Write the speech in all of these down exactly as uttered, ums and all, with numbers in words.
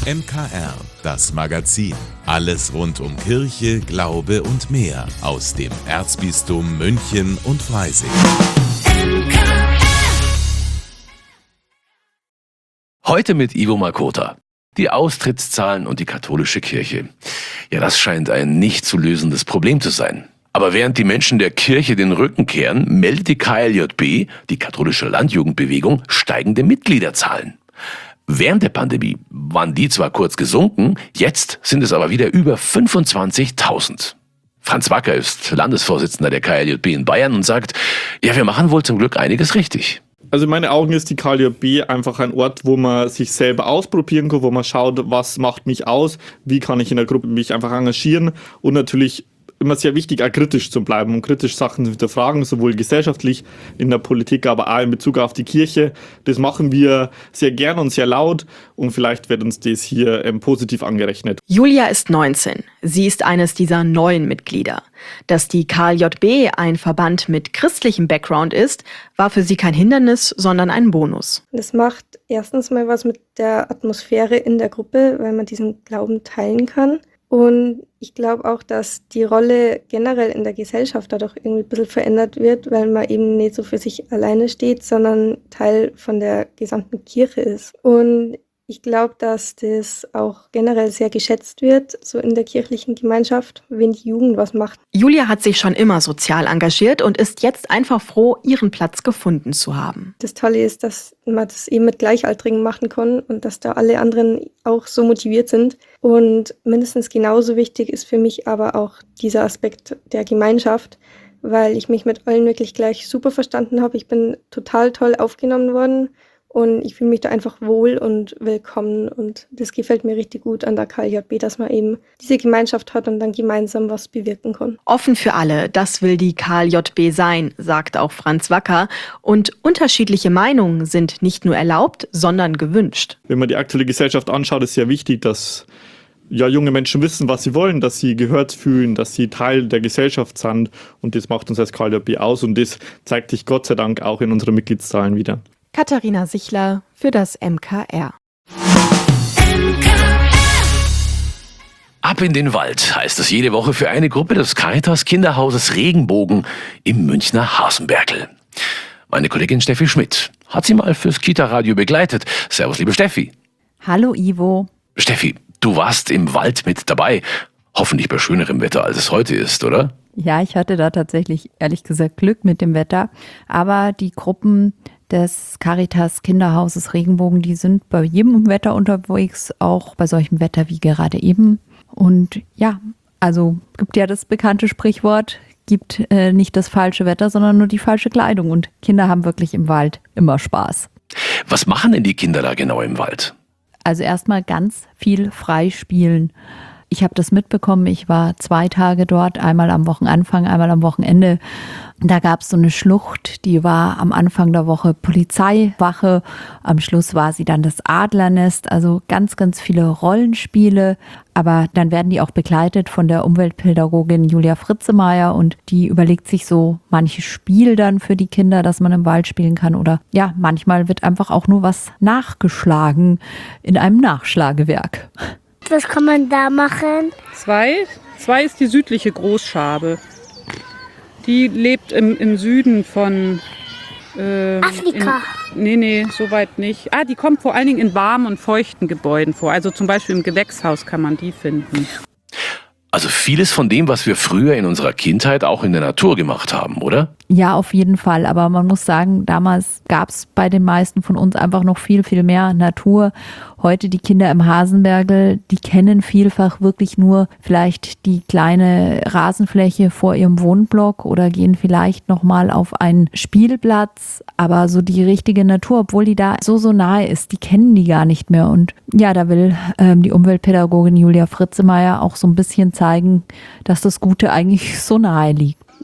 M K R, das Magazin. Alles rund um Kirche, Glaube und mehr aus dem Erzbistum München und Freising. Heute mit Ivo Makota. Die Austrittszahlen und die katholische Kirche. Ja, das scheint ein nicht zu lösendes Problem zu sein. Aber während die Menschen der Kirche den Rücken kehren, meldet die K L J B, die katholische Landjugendbewegung, steigende Mitgliederzahlen. Während der Pandemie waren die zwar kurz gesunken, jetzt sind es aber wieder über fünfundzwanzigtausend. Franz Wacker ist Landesvorsitzender der K L J B in Bayern und sagt, ja, wir machen wohl zum Glück einiges richtig. Also in meinen Augen ist die K L J B einfach ein Ort, wo man sich selber ausprobieren kann, wo man schaut, was macht mich aus, wie kann ich in der Gruppe mich einfach engagieren und natürlich immer sehr wichtig, auch kritisch zu bleiben und kritisch Sachen zu hinterfragen, sowohl gesellschaftlich, in der Politik, aber auch in Bezug auf die Kirche. Das machen wir sehr gern und sehr laut und vielleicht wird uns das hier ähm, positiv angerechnet. Julia ist neunzehn. Sie ist eines dieser neuen Mitglieder. Dass die K L J B ein Verband mit christlichem Background ist, war für sie kein Hindernis, sondern ein Bonus. Das macht erstens mal was mit der Atmosphäre in der Gruppe, weil man diesen Glauben teilen kann. Und ich glaube auch, dass die Rolle generell in der Gesellschaft dadurch irgendwie ein bisschen verändert wird, weil man eben nicht so für sich alleine steht, sondern Teil von der gesamten Kirche ist. Und ich glaube, dass das auch generell sehr geschätzt wird, so in der kirchlichen Gemeinschaft, wenn die Jugend was macht. Julia hat sich schon immer sozial engagiert und ist jetzt einfach froh, ihren Platz gefunden zu haben. Das Tolle ist, dass man das eben mit Gleichaltrigen machen kann und dass da alle anderen auch so motiviert sind. Und mindestens genauso wichtig ist für mich aber auch dieser Aspekt der Gemeinschaft, weil ich mich mit allen wirklich gleich super verstanden habe. Ich bin total toll aufgenommen worden. Und ich fühle mich da einfach wohl und willkommen und das gefällt mir richtig gut an der K L J B, dass man eben diese Gemeinschaft hat und dann gemeinsam was bewirken kann. Offen für alle, das will die K L J B sein, sagt auch Franz Wacker. Und unterschiedliche Meinungen sind nicht nur erlaubt, sondern gewünscht. Wenn man die aktuelle Gesellschaft anschaut, ist sehr wichtig, dass ja, junge Menschen wissen, was sie wollen, dass sie gehört fühlen, dass sie Teil der Gesellschaft sind und das macht uns als K L J B aus und das zeigt sich Gott sei Dank auch in unseren Mitgliedszahlen wieder. Katharina Sichler für das M K R. Ab in den Wald heißt es jede Woche für eine Gruppe des Caritas Kinderhauses Regenbogen im Münchner Hasenbergl. Meine Kollegin Steffi Schmidt hat sie mal fürs Kita-Radio begleitet. Servus, liebe Steffi. Hallo, Ivo. Steffi, du warst im Wald mit dabei. Hoffentlich bei schönerem Wetter, als es heute ist, oder? Ja, ich hatte da tatsächlich, ehrlich gesagt, Glück mit dem Wetter. Aber die Gruppen des Caritas Kinderhauses Regenbogen, die sind bei jedem Wetter unterwegs, auch bei solchem Wetter wie gerade eben. Und ja, also gibt ja das bekannte Sprichwort, gibt äh, nicht das falsche Wetter, sondern nur die falsche Kleidung. Und Kinder haben wirklich im Wald immer Spaß. Was machen denn die Kinder da genau im Wald? Also erstmal ganz viel freispielen. Ich habe das mitbekommen, ich war zwei Tage dort, einmal am Wochenanfang, einmal am Wochenende. Da gab es so eine Schlucht, die war am Anfang der Woche Polizeiwache, am Schluss war sie dann das Adlernest, also ganz, ganz viele Rollenspiele. Aber dann werden die auch begleitet von der Umweltpädagogin Julia Fritzemeyer und die überlegt sich so manches Spiel dann für die Kinder, dass man im Wald spielen kann. Oder ja, manchmal wird einfach auch nur was nachgeschlagen in einem Nachschlagewerk. Was kann man da machen? Zwei. Zwei ist die südliche Großschabe. Die lebt im, im Süden von... Äh, Afrika. In, nee, nee, so weit nicht. Ah, die kommt vor allen Dingen in warmen und feuchten Gebäuden vor. Also zum Beispiel im Gewächshaus kann man die finden. Also vieles von dem, was wir früher in unserer Kindheit auch in der Natur gemacht haben, oder? Ja, auf jeden Fall. Aber man muss sagen, damals gab es bei den meisten von uns einfach noch viel, viel mehr Natur. Heute die Kinder im Hasenbergl, die kennen vielfach wirklich nur vielleicht die kleine Rasenfläche vor ihrem Wohnblock oder gehen vielleicht nochmal auf einen Spielplatz. Aber so die richtige Natur, obwohl die da so, so nahe ist, die kennen die gar nicht mehr. Und ja, da will ähm, die Umweltpädagogin Julia Fritzemeyer auch so ein bisschen zeigen, dass das Gute eigentlich so nahe liegt.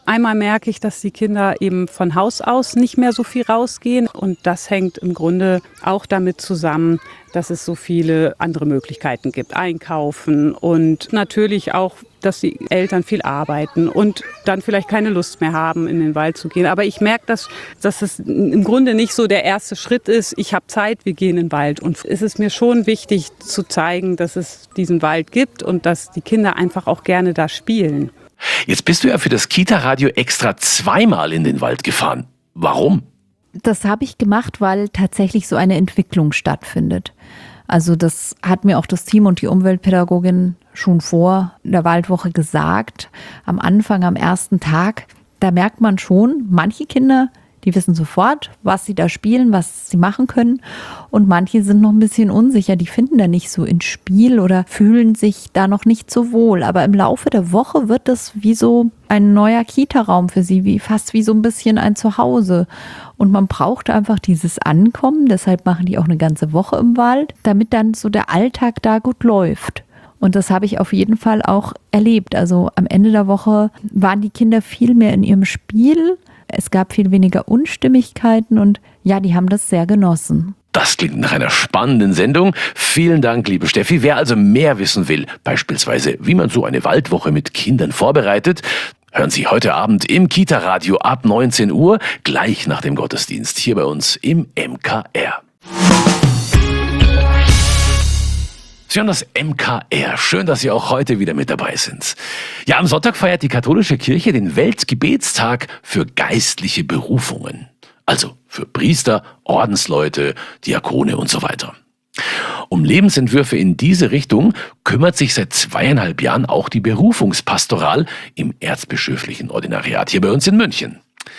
Einmal merke ich, dass die Kinder eben von Haus aus nicht mehr so viel rausgehen. Und das hängt im Grunde auch damit zusammen, dass es so viele andere Möglichkeiten gibt. Einkaufen und natürlich auch, dass die Eltern viel arbeiten und dann vielleicht keine Lust mehr haben, in den Wald zu gehen. Aber ich merke, dass, dass es im Grunde nicht so der erste Schritt ist, ich habe Zeit, wir gehen in den Wald. Und es ist mir schon wichtig zu zeigen, dass es diesen Wald gibt und dass die Kinder einfach auch gerne da spielen. Jetzt bist du ja für das Kita-Radio extra zweimal in den Wald gefahren. Warum? Das habe ich gemacht, weil tatsächlich so eine Entwicklung stattfindet. Also das hat mir auch das Team und die Umweltpädagogin schon vor der Waldwoche gesagt. Am Anfang, am ersten Tag, da merkt man schon, manche Kinder, die wissen sofort, was sie da spielen, was sie machen können. Und manche sind noch ein bisschen unsicher, die finden da nicht so ins Spiel oder fühlen sich da noch nicht so wohl. Aber im Laufe der Woche wird das wie so ein neuer Kita-Raum für sie, wie fast wie so ein bisschen ein Zuhause. Und man braucht einfach dieses Ankommen, deshalb machen die auch eine ganze Woche im Wald, damit dann so der Alltag da gut läuft. Und das habe ich auf jeden Fall auch erlebt. Also am Ende der Woche waren die Kinder viel mehr in ihrem Spiel. Es gab viel weniger Unstimmigkeiten und ja, die haben das sehr genossen. Das klingt nach einer spannenden Sendung. Vielen Dank, liebe Steffi. Wer also mehr wissen will, beispielsweise wie man so eine Waldwoche mit Kindern vorbereitet, hören Sie heute Abend im Kita-Radio ab neunzehn Uhr, gleich nach dem Gottesdienst, hier bei uns im M K R. Sie hören das M K R. Schön, dass Sie auch heute wieder mit dabei sind. Ja, am Sonntag feiert die katholische Kirche den Weltgebetstag für geistliche Berufungen. Also für Priester, Ordensleute, Diakone und so weiter. Um Lebensentwürfe in diese Richtung kümmert sich seit zweieinhalb Jahren auch die Berufungspastoral im erzbischöflichen Ordinariat hier bei uns in München.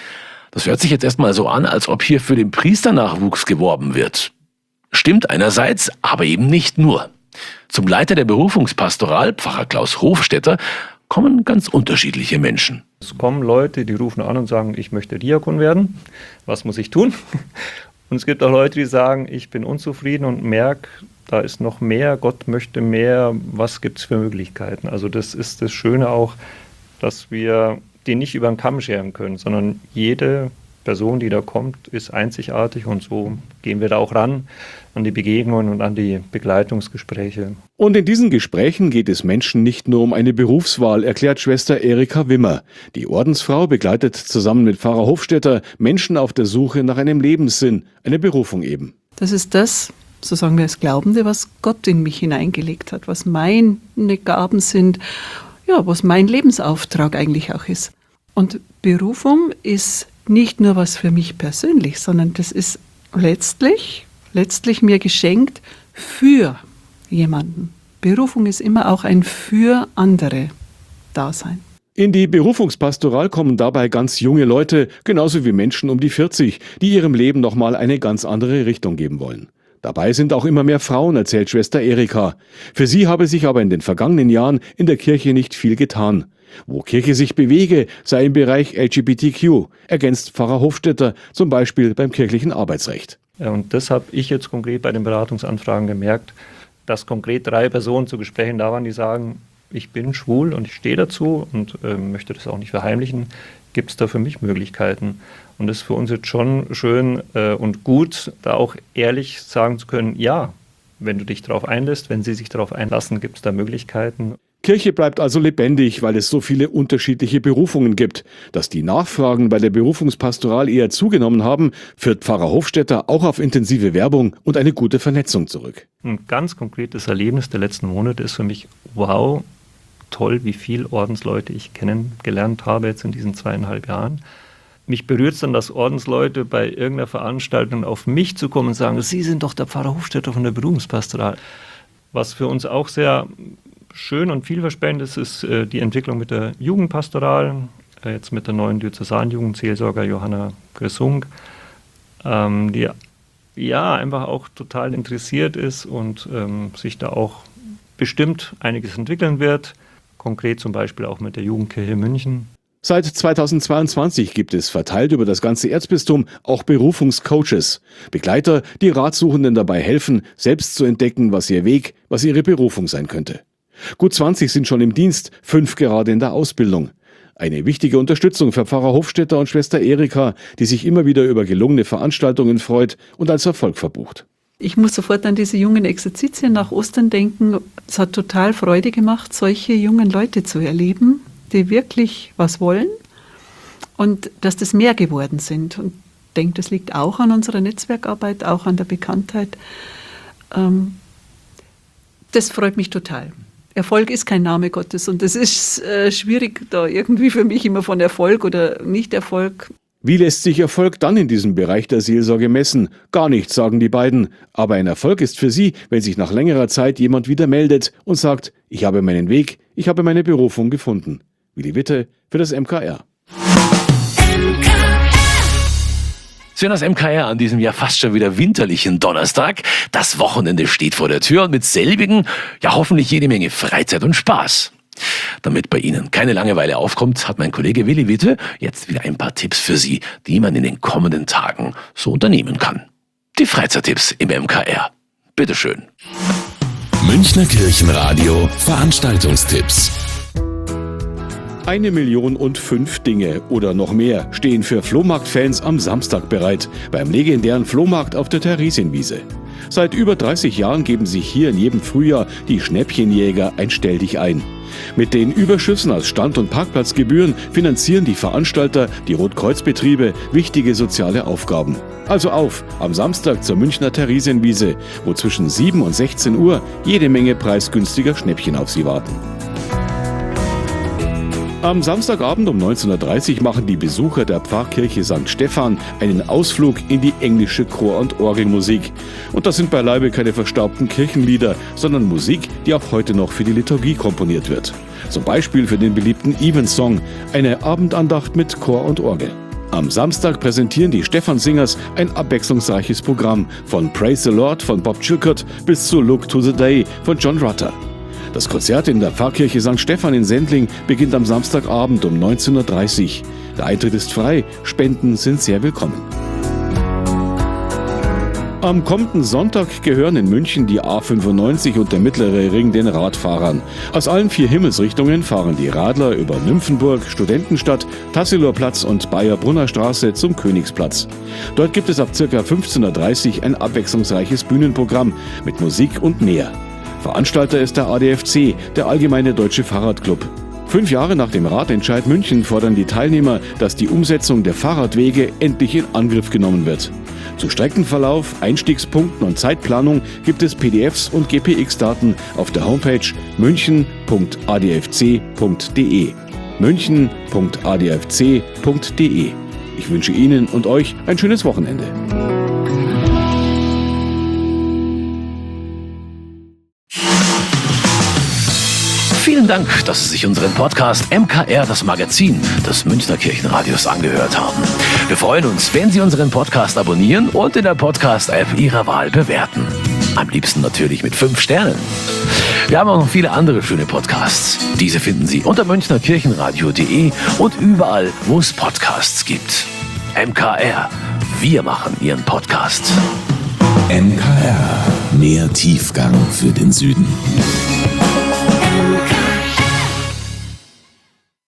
Das hört sich jetzt erstmal so an, als ob hier für den Priesternachwuchs geworben wird. Stimmt einerseits, aber eben nicht nur. Zum Leiter der Berufungspastoral, Pfarrer Klaus Hofstetter, kommen ganz unterschiedliche Menschen. Es kommen Leute, die rufen an und sagen, ich möchte Diakon werden. Was muss ich tun? Und es gibt auch Leute, die sagen, ich bin unzufrieden und merke, da ist noch mehr, Gott möchte mehr, was gibt es für Möglichkeiten? Also das ist das Schöne auch, dass wir die nicht über den Kamm scheren können, sondern jede Person, die da kommt, ist einzigartig und so gehen wir da auch ran an die Begegnungen und an die Begleitungsgespräche. Und in diesen Gesprächen geht es Menschen nicht nur um eine Berufswahl, erklärt Schwester Erika Wimmer. Die Ordensfrau begleitet zusammen mit Pfarrer Hofstetter Menschen auf der Suche nach einem Lebenssinn, eine Berufung eben. Das ist das, so sagen wir als Glaubende, was Gott in mich hineingelegt hat, was meine Gaben sind, ja, was mein Lebensauftrag eigentlich auch ist. Und Berufung ist nicht nur was für mich persönlich, sondern das ist letztlich, letztlich mir geschenkt für jemanden. Berufung ist immer auch ein für andere Dasein. In die Berufungspastoral kommen dabei ganz junge Leute, genauso wie Menschen um die vierzig, die ihrem Leben nochmal eine ganz andere Richtung geben wollen. Dabei sind auch immer mehr Frauen, erzählt Schwester Erika. Für sie habe sich aber in den vergangenen Jahren in der Kirche nicht viel getan. Wo Kirche sich bewege, sei im Bereich L G B T Q, ergänzt Pfarrer Hofstetter, zum Beispiel beim kirchlichen Arbeitsrecht. Ja, und das habe ich jetzt konkret bei den Beratungsanfragen gemerkt, dass konkret drei Personen zu Gesprächen da waren, die sagen, ich bin schwul und ich stehe dazu und äh, möchte das auch nicht verheimlichen. Gibt es da für mich Möglichkeiten? Und das ist für uns jetzt schon schön äh, und gut, da auch ehrlich sagen zu können, ja, wenn du dich darauf einlässt, wenn sie sich darauf einlassen, gibt es da Möglichkeiten. Kirche bleibt also lebendig, weil es so viele unterschiedliche Berufungen gibt. Dass die Nachfragen bei der Berufungspastoral eher zugenommen haben, führt Pfarrer Hofstetter auch auf intensive Werbung und eine gute Vernetzung zurück. Ein ganz konkretes Erlebnis der letzten Monate ist für mich, wow, toll, wie viele Ordensleute ich kennengelernt habe jetzt in diesen zweieinhalb Jahren. Mich berührt es dann, dass Ordensleute bei irgendeiner Veranstaltung auf mich zukommen und sagen, Sie sind doch der Pfarrer Hofstetter von der Berufungspastoral. Was für uns auch sehr schön und vielversprechend ist, ist äh, die Entwicklung mit der Jugendpastoral, äh, jetzt mit der neuen Diözesanjugendseelsorger Johanna Gressung, ähm, die ja einfach auch total interessiert ist und ähm, sich da auch bestimmt einiges entwickeln wird, konkret zum Beispiel auch mit der Jugendkirche München. Seit zweitausendzweiundzwanzig gibt es verteilt über das ganze Erzbistum auch Berufungscoaches, Begleiter, die Ratsuchenden dabei helfen, selbst zu entdecken, was ihr Weg, was ihre Berufung sein könnte. Gut zwanzig sind schon im Dienst, fünf gerade in der Ausbildung. Eine wichtige Unterstützung für Pfarrer Hofstetter und Schwester Erika, die sich immer wieder über gelungene Veranstaltungen freut und als Erfolg verbucht. Ich muss sofort an diese jungen Exerzitien nach Ostern denken. Es hat total Freude gemacht, solche jungen Leute zu erleben, die wirklich was wollen und dass das mehr geworden sind. Und ich denke, das liegt auch an unserer Netzwerkarbeit, auch an der Bekanntheit. Das freut mich total. Erfolg ist kein Name Gottes und es ist äh, schwierig, da irgendwie für mich immer von Erfolg oder Nicht-Erfolg. Wie lässt sich Erfolg dann in diesem Bereich der Seelsorge messen? Gar nichts, sagen die beiden. Aber ein Erfolg ist für sie, wenn sich nach längerer Zeit jemand wieder meldet und sagt, ich habe meinen Weg, ich habe meine Berufung gefunden. Willi Witte für das M K R. Sie hören das M K R an diesem ja fast schon wieder winterlichen Donnerstag. Das Wochenende steht vor der Tür und mit selbigen ja hoffentlich jede Menge Freizeit und Spaß. Damit bei Ihnen keine Langeweile aufkommt, hat mein Kollege Willi Witte jetzt wieder ein paar Tipps für Sie, die man in den kommenden Tagen so unternehmen kann. Die Freizeittipps im M K R. Bitteschön. Münchner Kirchenradio Veranstaltungstipps. Eine Million und fünf Dinge oder noch mehr stehen für Flohmarktfans am Samstag bereit, beim legendären Flohmarkt auf der Theresienwiese. Seit über dreißig Jahren geben sich hier in jedem Frühjahr die Schnäppchenjäger ein Stelldichein. Mit den Überschüssen aus Stand- und Parkplatzgebühren finanzieren die Veranstalter, die Rotkreuzbetriebe, wichtige soziale Aufgaben. Also auf, am Samstag zur Münchner Theresienwiese, wo zwischen sieben und sechzehn Uhr jede Menge preisgünstiger Schnäppchen auf Sie warten. Am Samstagabend um neunzehn Uhr dreißig machen die Besucher der Pfarrkirche Sankt Stephan einen Ausflug in die englische Chor- und Orgelmusik. Und das sind beileibe keine verstaubten Kirchenlieder, sondern Musik, die auch heute noch für die Liturgie komponiert wird. Zum Beispiel für den beliebten Evensong, eine Abendandacht mit Chor und Orgel. Am Samstag präsentieren die Stephan Singers ein abwechslungsreiches Programm, von Praise the Lord von Bob Chilcott bis zu Look to the Day von John Rutter. Das Konzert in der Pfarrkirche Sankt Stephan in Sendling beginnt am Samstagabend um neunzehn Uhr dreißig. Der Eintritt ist frei, Spenden sind sehr willkommen. Am kommenden Sonntag gehören in München die A fünfundneunzig und der mittlere Ring den Radfahrern. Aus allen vier Himmelsrichtungen fahren die Radler über Nymphenburg, Studentenstadt, Tassilower Platz und Bayer-Brunner Straße zum Königsplatz. Dort gibt es ab ca. fünfzehn Uhr dreißig ein abwechslungsreiches Bühnenprogramm mit Musik und mehr. Veranstalter ist der A D F C, der Allgemeine Deutsche Fahrradclub. Fünf Jahre nach dem Radentscheid München fordern die Teilnehmer, dass die Umsetzung der Fahrradwege endlich in Angriff genommen wird. Zu Streckenverlauf, Einstiegspunkten und Zeitplanung gibt es P D Fs und G P X-Daten auf der Homepage münchen punkt a d f c punkt d e. münchen punkt a d f c punkt d e. Ich wünsche Ihnen und euch ein schönes Wochenende. Vielen Dank, dass Sie sich unseren Podcast M K R, das Magazin des Münchner Kirchenradios, angehört haben. Wir freuen uns, wenn Sie unseren Podcast abonnieren und in der Podcast-App Ihrer Wahl bewerten. Am liebsten natürlich mit fünf Sternen. Wir haben auch noch viele andere schöne Podcasts. Diese finden Sie unter münchner kirchenradio punkt d e und überall, wo es Podcasts gibt. M K R, wir machen Ihren Podcast. M K R, mehr Tiefgang für den Süden. M K R